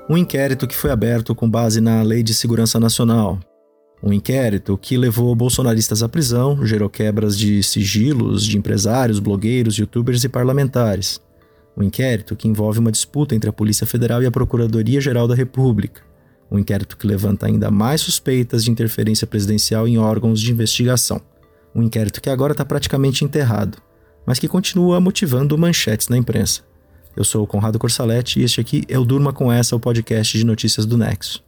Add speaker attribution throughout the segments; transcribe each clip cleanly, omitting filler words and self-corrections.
Speaker 1: Um inquérito que foi aberto com base na Lei de Segurança Nacional. Um inquérito que levou bolsonaristas à prisão, gerou quebras de sigilos de empresários, blogueiros, youtubers e parlamentares. Um inquérito que envolve uma disputa entre a Polícia Federal e a Procuradoria-Geral da República. Um inquérito que levanta ainda mais suspeitas de interferência presidencial em órgãos de investigação. Um inquérito que agora está praticamente enterrado, mas que continua motivando manchetes na imprensa. Eu sou o Conrado Corsaletti e este aqui é o Durma Com Essa, o podcast de notícias do Nexo.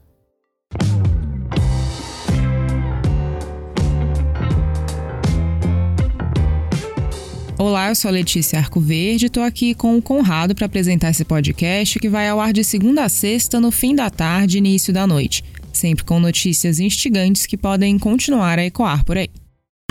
Speaker 2: Olá, eu sou a Letícia Arcoverde e estou aqui com o Conrado para apresentar esse podcast que vai ao ar de segunda a sexta, no fim da tarde e início da noite, sempre com notícias instigantes que podem continuar a ecoar por aí.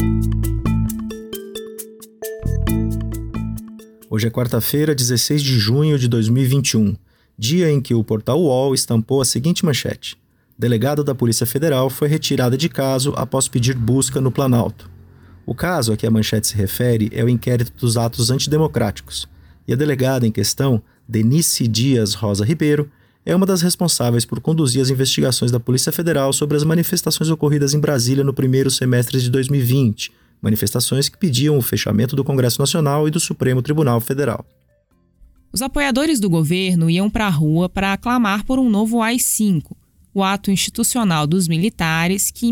Speaker 1: Hoje é quarta-feira, 16 de junho de 2021, dia em que o portal UOL estampou a seguinte manchete: delegado da Polícia Federal foi retirada de caso após pedir busca no Planalto. O caso a que a manchete se refere é o inquérito dos atos antidemocráticos, e a delegada em questão, Denise Dias Rosa Ribeiro, é uma das responsáveis por conduzir as investigações da Polícia Federal sobre as manifestações ocorridas em Brasília no primeiro semestre de 2020, manifestações que pediam o fechamento do Congresso Nacional e do Supremo Tribunal Federal.
Speaker 2: Os apoiadores do governo iam para a rua para clamar por um novo AI-5, o ato institucional dos militares que, em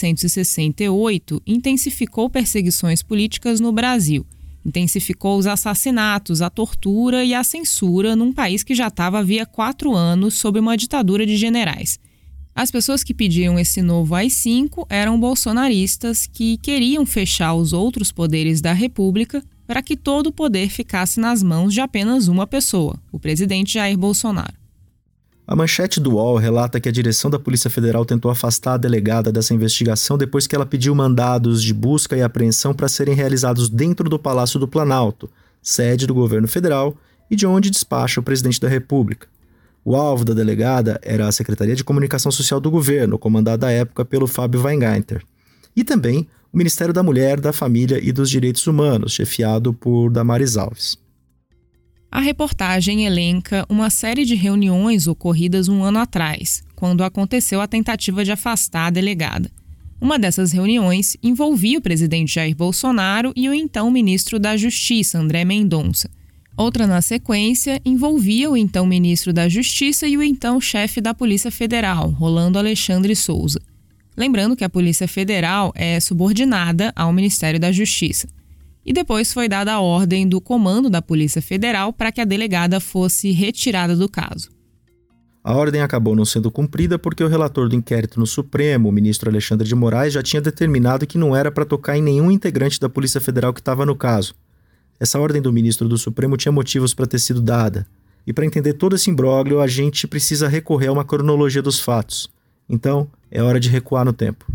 Speaker 2: 1968, intensificou perseguições políticas no Brasil, intensificou os assassinatos, a tortura e a censura num país que já estava havia 4 anos sob uma ditadura de generais. As pessoas que pediam esse novo AI-5 eram bolsonaristas que queriam fechar os outros poderes da República para que todo o poder ficasse nas mãos de apenas uma pessoa, o presidente Jair Bolsonaro.
Speaker 1: A manchete do UOL relata que a direção da Polícia Federal tentou afastar a delegada dessa investigação depois que ela pediu mandados de busca e apreensão para serem realizados dentro do Palácio do Planalto, sede do governo federal e de onde despacha o presidente da República. O alvo da delegada era a Secretaria de Comunicação Social do governo, comandada à época pelo Fábio Weingarten, e também o Ministério da Mulher, da Família e dos Direitos Humanos, chefiado por Damares Alves.
Speaker 2: A reportagem elenca uma série de reuniões ocorridas um ano atrás, quando aconteceu a tentativa de afastar a delegada. Uma dessas reuniões envolvia o presidente Jair Bolsonaro e o então ministro da Justiça, André Mendonça. Outra, na sequência, envolvia o então ministro da Justiça e o então chefe da Polícia Federal, Rolando Alexandre Souza. Lembrando que a Polícia Federal é subordinada ao Ministério da Justiça. E depois foi dada a ordem do comando da Polícia Federal para que a delegada fosse retirada do caso.
Speaker 1: A ordem acabou não sendo cumprida porque o relator do inquérito no Supremo, o ministro Alexandre de Moraes, já tinha determinado que não era para tocar em nenhum integrante da Polícia Federal que estava no caso. Essa ordem do ministro do Supremo tinha motivos para ter sido dada. E para entender todo esse imbróglio, a gente precisa recorrer a uma cronologia dos fatos. Então, é hora de recuar no tempo.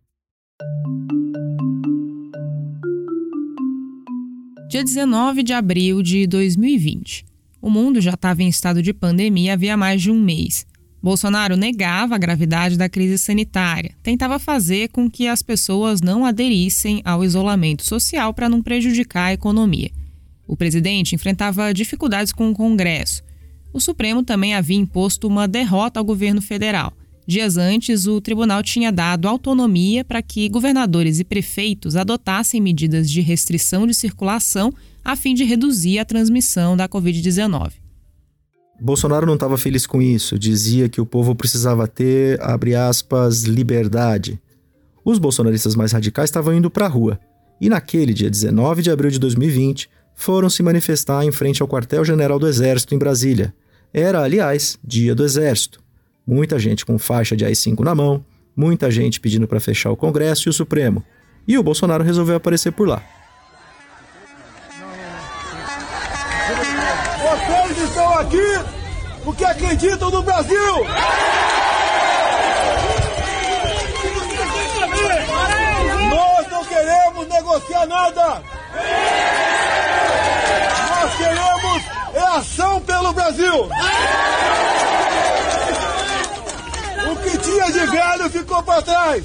Speaker 2: Dia 19 de abril de 2020. O mundo já estava em estado de pandemia havia mais de um mês. Bolsonaro negava a gravidade da crise sanitária, tentava fazer com que as pessoas não aderissem ao isolamento social para não prejudicar a economia. O presidente enfrentava dificuldades com o Congresso. O Supremo também havia imposto uma derrota ao governo federal. Dias antes, o tribunal tinha dado autonomia para que governadores e prefeitos adotassem medidas de restrição de circulação a fim de reduzir a transmissão da Covid-19.
Speaker 1: Bolsonaro não estava feliz com isso, dizia que o povo precisava ter, abre aspas, liberdade. Os bolsonaristas mais radicais estavam indo para a rua, e naquele dia 19 de abril de 2020, foram se manifestar em frente ao quartel-general do Exército em Brasília. Era, aliás, dia do Exército. Muita gente com faixa de AI-5 na mão, muita gente pedindo para fechar o Congresso e o Supremo. E o Bolsonaro resolveu aparecer por lá.
Speaker 3: Vocês estão aqui porque acreditam no Brasil! Nós não queremos negociar nada! Nós queremos ação pelo Brasil! O que tinha de velho ficou para trás!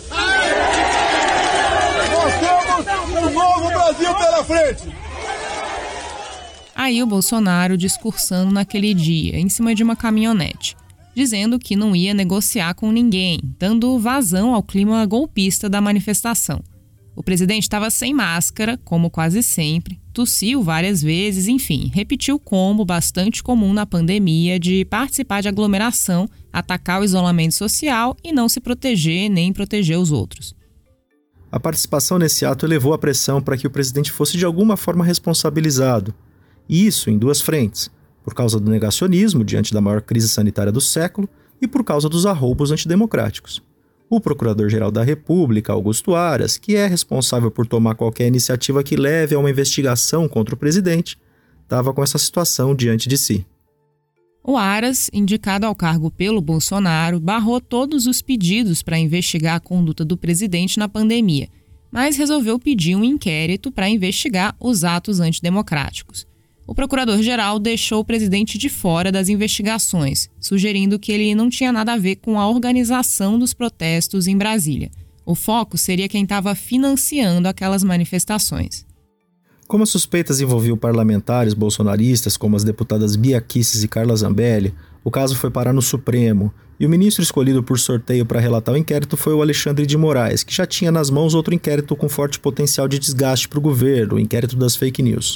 Speaker 3: Nós temos um novo Brasil pela frente!
Speaker 2: Aí o Bolsonaro discursando naquele dia, em cima de uma caminhonete. dizendo que não ia negociar com ninguém, dando vazão ao clima golpista da manifestação. O presidente estava sem máscara, como quase sempre, tossiu várias vezes, enfim, repetiu o combo bastante comum na pandemia de participar de aglomeração, atacar o isolamento social e não se proteger nem proteger os outros.
Speaker 1: A participação nesse ato elevou a pressão para que o presidente fosse de alguma forma responsabilizado. E isso em duas frentes, por causa do negacionismo diante da maior crise sanitária do século e por causa dos arroubos antidemocráticos. O Procurador-Geral da República, Augusto Aras, que é responsável por tomar qualquer iniciativa que leve a uma investigação contra o presidente, estava com essa situação diante de si.
Speaker 2: O Aras, indicado ao cargo pelo Bolsonaro, barrou todos os pedidos para investigar a conduta do presidente na pandemia, mas resolveu pedir um inquérito para investigar os atos antidemocráticos. O procurador-geral deixou o presidente de fora das investigações, sugerindo que ele não tinha nada a ver com a organização dos protestos em Brasília. O foco seria quem estava financiando aquelas manifestações.
Speaker 1: Como as suspeitas envolviam parlamentares bolsonaristas, como as deputadas Bia Kicis e Carla Zambelli, o caso foi parar no Supremo, e o ministro escolhido por sorteio para relatar o inquérito foi o Alexandre de Moraes, que já tinha nas mãos outro inquérito com forte potencial de desgaste para o governo, o inquérito das fake news.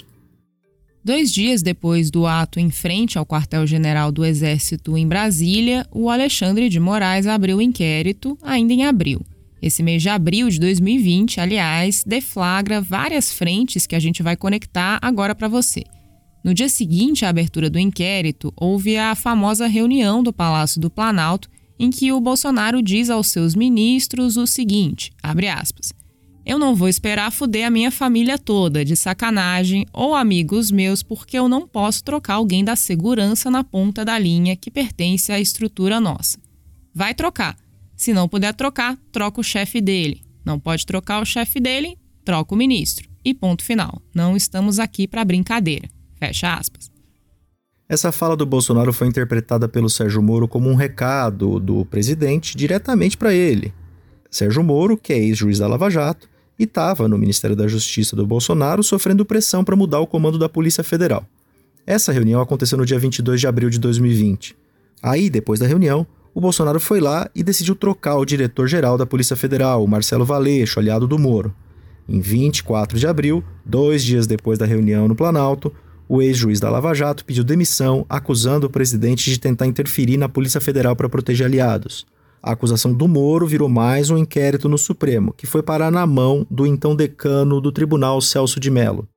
Speaker 2: 2 dias depois do ato em frente ao quartel-general do Exército em Brasília, o Alexandre de Moraes abriu o inquérito ainda em abril. Esse mês de abril de 2020, aliás, deflagra várias frentes que a gente vai conectar agora para você. No dia seguinte à abertura do inquérito, houve a famosa reunião do Palácio do Planalto, em que o Bolsonaro diz aos seus ministros o seguinte, abre aspas, eu não vou esperar fuder a minha família toda, de sacanagem, ou amigos meus, porque eu não posso trocar alguém da segurança na ponta da linha que pertence à estrutura nossa. Vai trocar. Se não puder trocar, troca o chefe dele. Não pode trocar o chefe dele, troca o ministro. E ponto final. Não estamos aqui para brincadeira. Fecha aspas.
Speaker 1: Essa fala do Bolsonaro foi interpretada pelo Sérgio Moro como um recado do presidente diretamente para ele. Sérgio Moro, que é ex-juiz da Lava Jato, e estava no Ministério da Justiça do Bolsonaro sofrendo pressão para mudar o comando da Polícia Federal. Essa reunião aconteceu no dia 22 de abril de 2020. Aí, depois da reunião, o Bolsonaro foi lá e decidiu trocar o diretor-geral da Polícia Federal, o Marcelo Valeixo, aliado do Moro. Em 24 de abril, 2 dias depois da reunião no Planalto, o ex-juiz da Lava Jato pediu demissão, acusando o presidente de tentar interferir na Polícia Federal para proteger aliados. A acusação do Moro virou mais um inquérito no Supremo, que foi parar na mão do então decano do tribunal, Celso de Mello.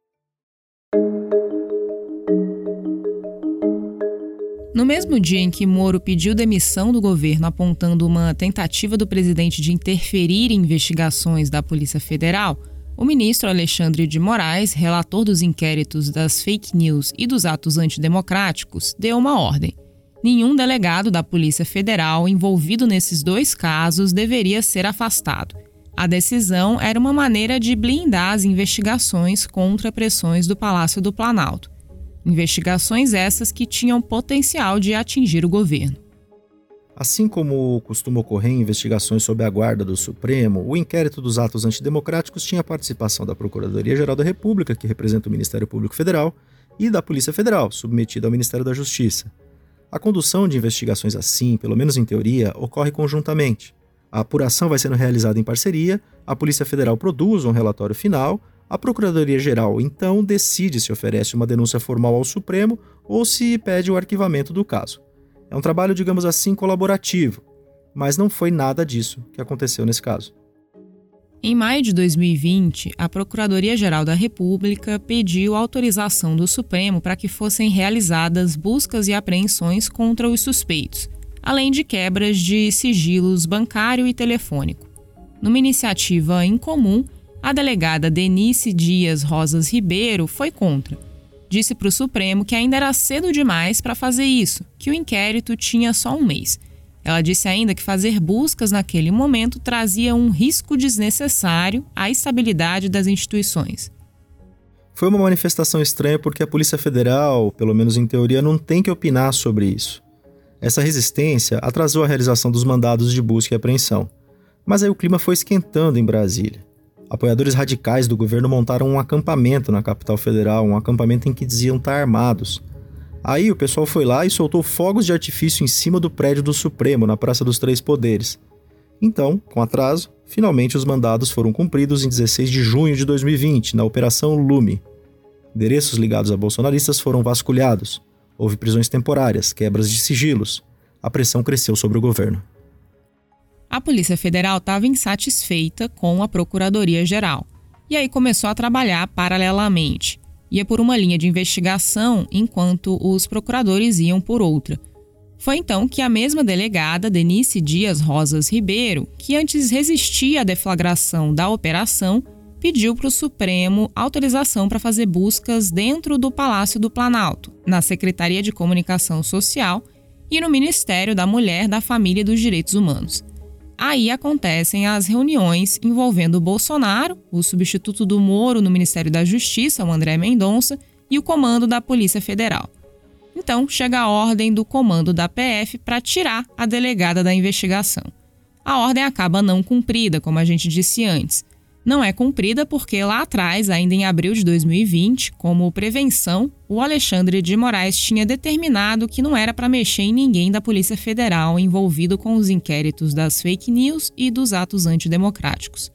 Speaker 2: No mesmo dia em que Moro pediu demissão do governo apontando uma tentativa do presidente de interferir em investigações da Polícia Federal, o ministro Alexandre de Moraes, relator dos inquéritos das fake news e dos atos antidemocráticos, deu uma ordem. Nenhum delegado da Polícia Federal envolvido nesses 2 casos deveria ser afastado. A decisão era uma maneira de blindar as investigações contra pressões do Palácio do Planalto. Investigações essas que tinham potencial de atingir o governo.
Speaker 1: Assim como costuma ocorrer em investigações sob a guarda do Supremo, o inquérito dos atos antidemocráticos tinha a participação da Procuradoria-Geral da República, que representa o Ministério Público Federal, e da Polícia Federal, submetida ao Ministério da Justiça. A condução de investigações assim, pelo menos em teoria, ocorre conjuntamente. A apuração vai sendo realizada em parceria, a Polícia Federal produz um relatório final, a Procuradoria-Geral, então, decide se oferece uma denúncia formal ao Supremo ou se pede o arquivamento do caso. É um trabalho, digamos assim, colaborativo, mas não foi nada disso que aconteceu nesse caso.
Speaker 2: Em maio de 2020, a Procuradoria-Geral da República pediu autorização do Supremo para que fossem realizadas buscas e apreensões contra os suspeitos, além de quebras de sigilos bancário e telefônico. Numa iniciativa em comum, a delegada Denise Dias Rosas Ribeiro foi contra. Disse para o Supremo que ainda era cedo demais para fazer isso, que o inquérito tinha só 1 mês. Ela disse ainda que fazer buscas naquele momento trazia um risco desnecessário à estabilidade das instituições.
Speaker 1: Foi uma manifestação estranha porque a Polícia Federal, pelo menos em teoria, não tem que opinar sobre isso. Essa resistência atrasou a realização dos mandados de busca e apreensão. Mas aí o clima foi esquentando em Brasília. Apoiadores radicais do governo montaram um acampamento na capital federal, um acampamento em que diziam estar armados. Aí o pessoal foi lá e soltou fogos de artifício em cima do prédio do Supremo, na Praça dos Três Poderes. Então, com atraso, finalmente os mandados foram cumpridos em 16 de junho de 2020, na Operação Lume. Endereços ligados a bolsonaristas foram vasculhados. Houve prisões temporárias, quebras de sigilos. A pressão cresceu sobre o governo.
Speaker 2: A Polícia Federal estava insatisfeita com a Procuradoria-Geral. E aí começou a trabalhar paralelamente. Ia por uma linha de investigação, enquanto os procuradores iam por outra. Foi então que a mesma delegada, Denise Dias Rosas Ribeiro, que antes resistia à deflagração da operação, pediu para o Supremo autorização para fazer buscas dentro do Palácio do Planalto, na Secretaria de Comunicação Social e no Ministério da Mulher, da Família e dos Direitos Humanos. Aí acontecem as reuniões envolvendo o Bolsonaro, o substituto do Moro no Ministério da Justiça, o André Mendonça, e o comando da Polícia Federal. Então, chega a ordem do comando da PF para tirar a delegada da investigação. A ordem acaba não cumprida, como a gente disse antes. Não é cumprida porque lá atrás, ainda em abril de 2020, como prevenção, o Alexandre de Moraes tinha determinado que não era para mexer em ninguém da Polícia Federal envolvido com os inquéritos das fake news e dos atos antidemocráticos.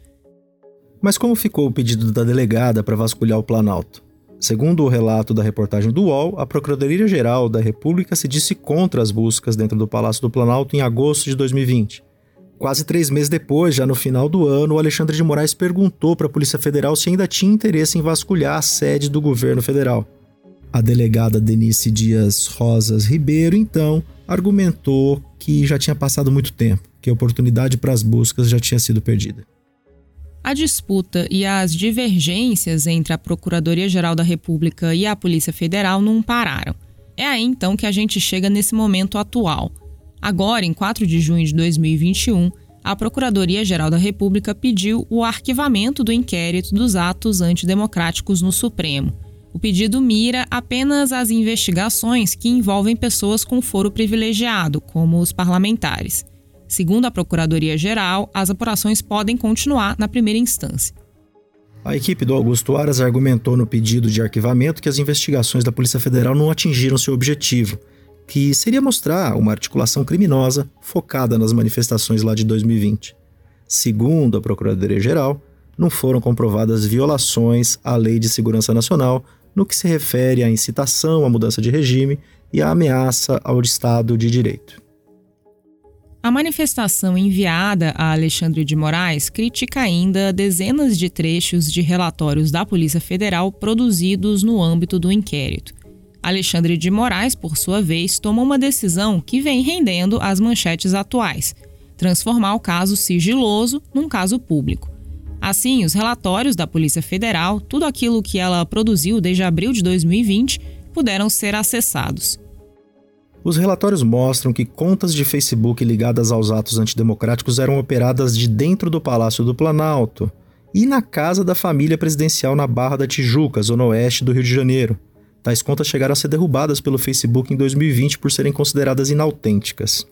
Speaker 1: Mas como ficou o pedido da delegada para vasculhar o Planalto? Segundo o relato da reportagem do UOL, a Procuradoria-Geral da República se disse contra as buscas dentro do Palácio do Planalto em agosto de 2020. Quase 3 meses depois, já no final do ano, o Alexandre de Moraes perguntou para a Polícia Federal se ainda tinha interesse em vasculhar a sede do governo federal. A delegada Denise Dias Rosas Ribeiro, então, argumentou que já tinha passado muito tempo, que a oportunidade para as buscas já tinha sido perdida.
Speaker 2: A disputa e as divergências entre a Procuradoria-Geral da República e a Polícia Federal não pararam. É aí, então, que a gente chega nesse momento atual. Agora, em 4 de junho de 2021, a Procuradoria-Geral da República pediu o arquivamento do inquérito dos atos antidemocráticos no Supremo. O pedido mira apenas as investigações que envolvem pessoas com foro privilegiado, como os parlamentares. Segundo a Procuradoria-Geral, as apurações podem continuar na primeira instância.
Speaker 1: A equipe do Augusto Aras argumentou no pedido de arquivamento que as investigações da Polícia Federal não atingiram seu objetivo, que seria mostrar uma articulação criminosa focada nas manifestações lá de 2020. Segundo a Procuradoria-Geral, não foram comprovadas violações à Lei de Segurança Nacional no que se refere à incitação à mudança de regime e à ameaça ao Estado de Direito.
Speaker 2: A manifestação enviada a Alexandre de Moraes critica ainda dezenas de trechos de relatórios da Polícia Federal produzidos no âmbito do inquérito. Alexandre de Moraes, por sua vez, tomou uma decisão que vem rendendo as manchetes atuais: transformar o caso sigiloso num caso público. Assim, os relatórios da Polícia Federal, tudo aquilo que ela produziu desde abril de 2020, puderam ser acessados.
Speaker 1: Os relatórios mostram que contas de Facebook ligadas aos atos antidemocráticos eram operadas de dentro do Palácio do Planalto e na casa da família presidencial na Barra da Tijuca, zona oeste do Rio de Janeiro. Tais contas chegaram a ser derrubadas pelo Facebook em 2020 por serem consideradas inautênticas.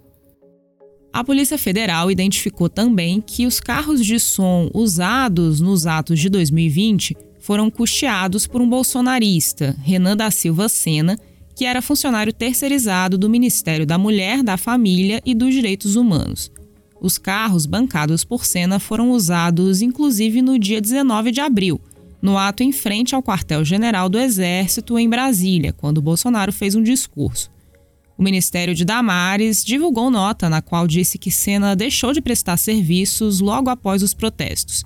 Speaker 2: A Polícia Federal identificou também que os carros de som usados nos atos de 2020 foram custeados por um bolsonarista, Renan da Silva Sena, que era funcionário terceirizado do Ministério da Mulher, da Família e dos Direitos Humanos. Os carros bancados por Sena foram usados inclusive no dia 19 de abril, no ato em frente ao quartel-general do Exército em Brasília, quando Bolsonaro fez um discurso. O Ministério de Damares divulgou nota na qual disse que Sena deixou de prestar serviços logo após os protestos.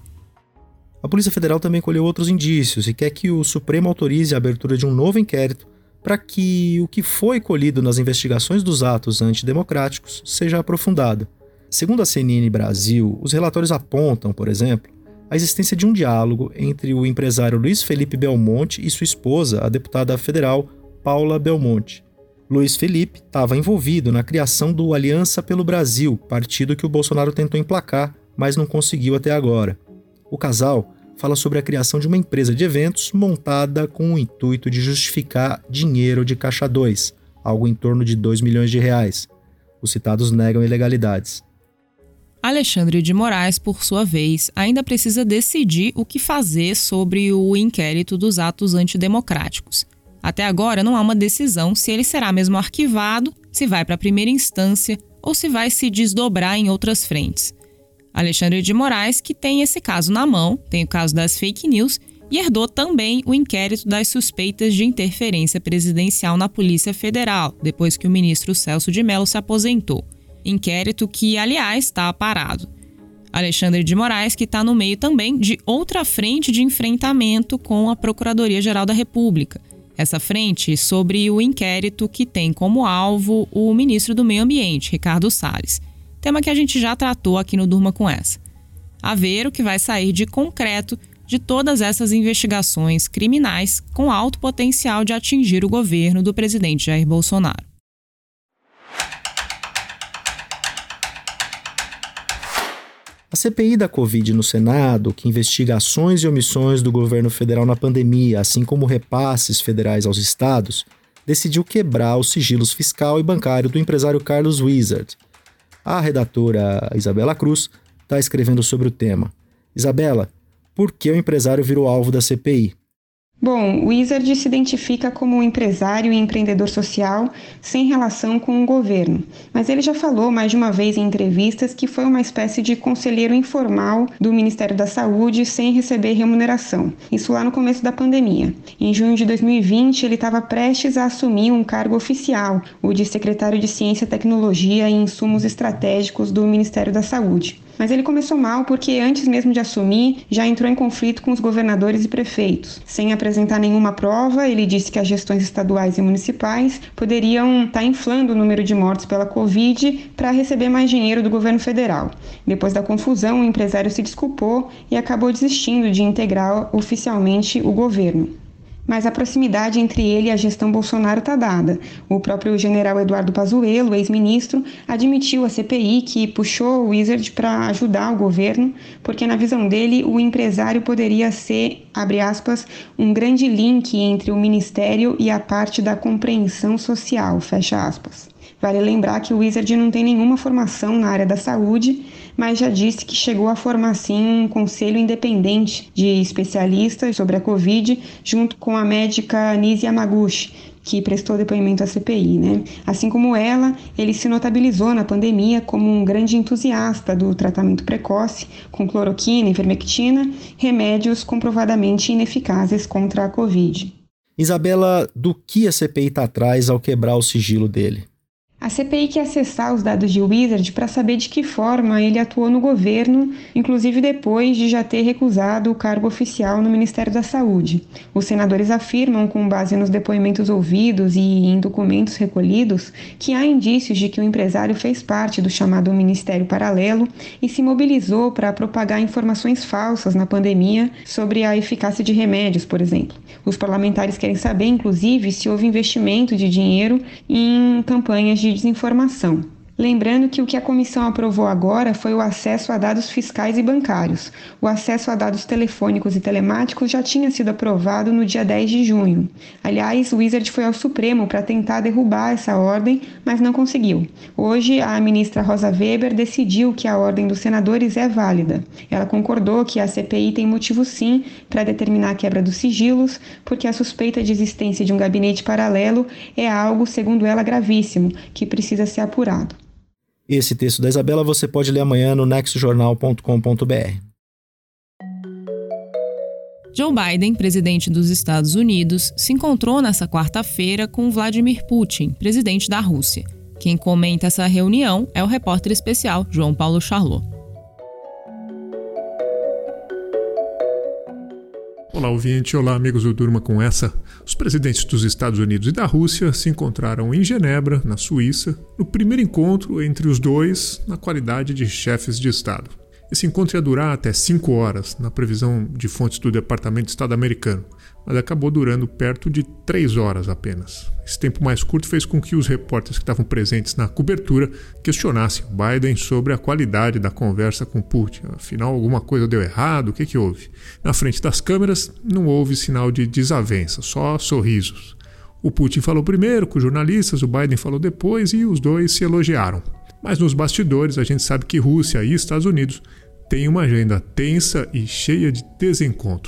Speaker 1: A Polícia Federal também colheu outros indícios e quer que o Supremo autorize a abertura de um novo inquérito para que o que foi colhido nas investigações dos atos antidemocráticos seja aprofundado. Segundo a CNN Brasil, os relatórios apontam, por exemplo, a existência de um diálogo entre o empresário Luiz Felipe Belmonte e sua esposa, a deputada federal Paula Belmonte. Luiz Felipe estava envolvido na criação do Aliança pelo Brasil, partido que o Bolsonaro tentou emplacar, mas não conseguiu até agora. O casal fala sobre a criação de uma empresa de eventos montada com o intuito de justificar dinheiro de Caixa 2, algo em torno de R$2 milhões. Os citados negam ilegalidades.
Speaker 2: Alexandre de Moraes, por sua vez, ainda precisa decidir o que fazer sobre o inquérito dos atos antidemocráticos. Até agora não há uma decisão se ele será mesmo arquivado, se vai para a primeira instância ou se vai se desdobrar em outras frentes. Alexandre de Moraes, que tem esse caso na mão, tem o caso das fake news e herdou também o inquérito das suspeitas de interferência presidencial na Polícia Federal, depois que o ministro Celso de Mello se aposentou. Inquérito que, aliás, está parado. Alexandre de Moraes, que está no meio também de outra frente de enfrentamento com a Procuradoria-Geral da República. Essa frente sobre o inquérito que tem como alvo o ministro do Meio Ambiente, Ricardo Salles. Tema que a gente já tratou aqui no Durma com Essa. A ver o que vai sair de concreto de todas essas investigações criminais com alto potencial de atingir o governo do presidente Jair Bolsonaro.
Speaker 1: A CPI da Covid no Senado, que investiga ações e omissões do governo federal na pandemia, assim como repasses federais aos estados, decidiu quebrar os sigilos fiscal e bancário do empresário Carlos Wizard. A redatora Isabela Cruz está escrevendo sobre o tema. Isabela, por que o empresário virou alvo da CPI?
Speaker 4: Bom, o Wizard se identifica como um empresário e empreendedor social sem relação com o governo, mas ele já falou mais de uma vez em entrevistas que foi uma espécie de conselheiro informal do Ministério da Saúde sem receber remuneração, isso lá no começo da pandemia. Em junho de 2020, ele estava prestes a assumir um cargo oficial, o de secretário de Ciência, Tecnologia e Insumos Estratégicos do Ministério da Saúde. Mas ele começou mal porque, antes mesmo de assumir, já entrou em conflito com os governadores e prefeitos. Sem apresentar nenhuma prova, ele disse que as gestões estaduais e municipais poderiam estar inflando o número de mortes pela Covid para receber mais dinheiro do governo federal. Depois da confusão, o empresário se desculpou e acabou desistindo de integrar oficialmente o governo. Mas a proximidade entre ele e a gestão Bolsonaro está dada. O próprio general Eduardo Pazuello, ex-ministro, admitiu à CPI que puxou o Wizard para ajudar o governo, porque na visão dele o empresário poderia ser, abre aspas, um grande link entre o ministério e a parte da compreensão social, fecha aspas. Vale lembrar que o Wizard não tem nenhuma formação na área da saúde, mas já disse que chegou a formar, sim, um conselho independente de especialistas sobre a Covid, junto com a médica Nise Yamaguchi, que prestou depoimento à CPI, né? Assim como ela, ele se notabilizou na pandemia como um grande entusiasta do tratamento precoce, com cloroquina e ivermectina, remédios comprovadamente ineficazes contra a Covid.
Speaker 1: Isabela, do que a CPI está atrás ao quebrar o sigilo dele?
Speaker 4: A CPI quer acessar os dados de Wizard para saber de que forma ele atuou no governo, inclusive depois de já ter recusado o cargo oficial no Ministério da Saúde. Os senadores afirmam, com base nos depoimentos ouvidos e em documentos recolhidos, que há indícios de que o empresário fez parte do chamado Ministério Paralelo e se mobilizou para propagar informações falsas na pandemia sobre a eficácia de remédios, por exemplo. Os parlamentares querem saber, inclusive, se houve investimento de dinheiro em campanhas de desinformação. Lembrando que o que a comissão aprovou agora foi o acesso a dados fiscais e bancários. O acesso a dados telefônicos e telemáticos já tinha sido aprovado no dia 10 de junho. Aliás, o Wizard foi ao Supremo para tentar derrubar essa ordem, mas não conseguiu. Hoje, a ministra Rosa Weber decidiu que a ordem dos senadores é válida. Ela concordou que a CPI tem motivo sim para determinar a quebra dos sigilos, porque a suspeita de existência de um gabinete paralelo é algo, segundo ela, gravíssimo, que precisa ser apurado.
Speaker 1: Esse texto da Isabela você pode ler amanhã no nexojornal.com.br.
Speaker 2: Joe Biden, presidente dos Estados Unidos, se encontrou nesta quarta-feira com Vladimir Putin, presidente da Rússia. Quem comenta essa reunião é o repórter especial João Paulo Charlot.
Speaker 5: Olá, ouvinte. Olá, amigos do Durma com Essa. Os presidentes dos Estados Unidos e da Rússia se encontraram em Genebra, na Suíça, no primeiro encontro entre os dois na qualidade de chefes de Estado. Esse encontro ia durar até 5 horas, na previsão de fontes do Departamento de Estado americano, mas acabou durando perto de 3 horas apenas. Esse tempo mais curto fez com que os repórteres que estavam presentes na cobertura questionassem o Biden sobre a qualidade da conversa com Putin. Afinal, alguma coisa deu errado? O que houve? Na frente das câmeras, não houve sinal de desavença, só sorrisos. O Putin falou primeiro com os jornalistas, o Biden falou depois e os dois se elogiaram. Mas nos bastidores, a gente sabe que Rússia e Estados Unidos têm uma agenda tensa e cheia de desencontros.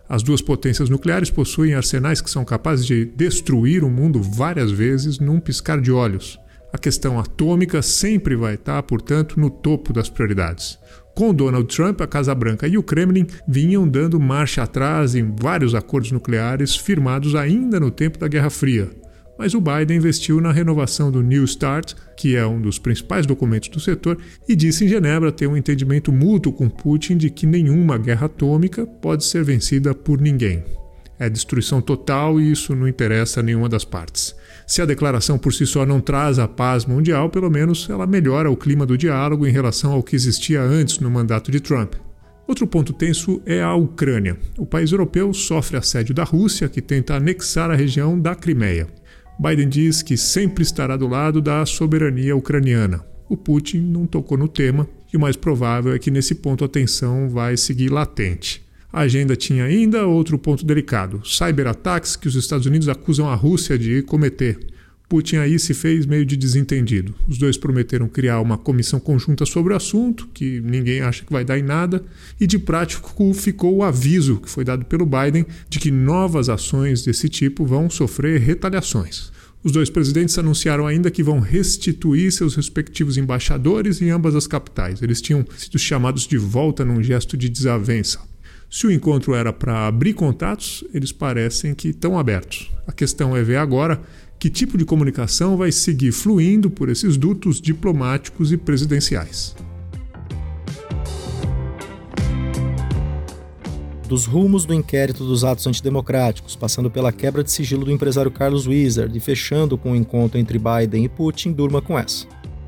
Speaker 5: As duas potências nucleares possuem arsenais que são capazes de destruir o mundo várias vezes num piscar de olhos. A questão atômica sempre vai estar, portanto, no topo das prioridades. Com Donald Trump, a Casa Branca e o Kremlin vinham dando marcha atrás em vários acordos nucleares firmados ainda no tempo da Guerra Fria. Mas o Biden investiu na renovação do New START, que é um dos principais documentos do setor, e disse em Genebra ter um entendimento mútuo com Putin de que nenhuma guerra atômica pode ser vencida por ninguém. É destruição total e isso não interessa a nenhuma das partes. Se a declaração por si só não traz a paz mundial, pelo menos ela melhora o clima do diálogo em relação ao que existia antes no mandato de Trump. Outro ponto tenso é a Ucrânia. O país europeu sofre assédio da Rússia, que tenta anexar a região da Crimeia. Biden diz que sempre estará do lado da soberania ucraniana. O Putin não tocou no tema e o mais provável é que nesse ponto a tensão vai seguir latente. A agenda tinha ainda outro ponto delicado, cyberataques que os Estados Unidos acusam a Rússia de cometer. Putin aí se fez meio de desentendido. Os dois prometeram criar uma comissão conjunta sobre o assunto, que ninguém acha que vai dar em nada, e de prático ficou o aviso que foi dado pelo Biden de que novas ações desse tipo vão sofrer retaliações. Os dois presidentes anunciaram ainda que vão restituir seus respectivos embaixadores em ambas as capitais. Eles tinham sido chamados de volta num gesto de desavença. Se o encontro era para abrir contatos, eles parecem que estão abertos. A questão é ver agora que tipo de comunicação vai seguir fluindo por esses dutos diplomáticos e presidenciais.
Speaker 1: Dos rumos do inquérito dos atos antidemocráticos, passando pela quebra de sigilo do empresário Carlos Wizard e fechando com o encontro entre Biden e Putin, durma com essa.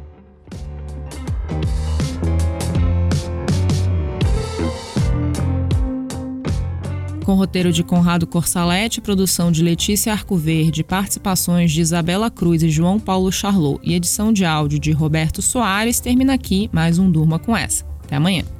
Speaker 2: Com roteiro de Conrado Corsaletti, produção de Letícia Arcoverde, participações de Isabela Cruz e João Paulo Charlot e edição de áudio de Roberto Soares, termina aqui mais um Durma com Essa. Até amanhã.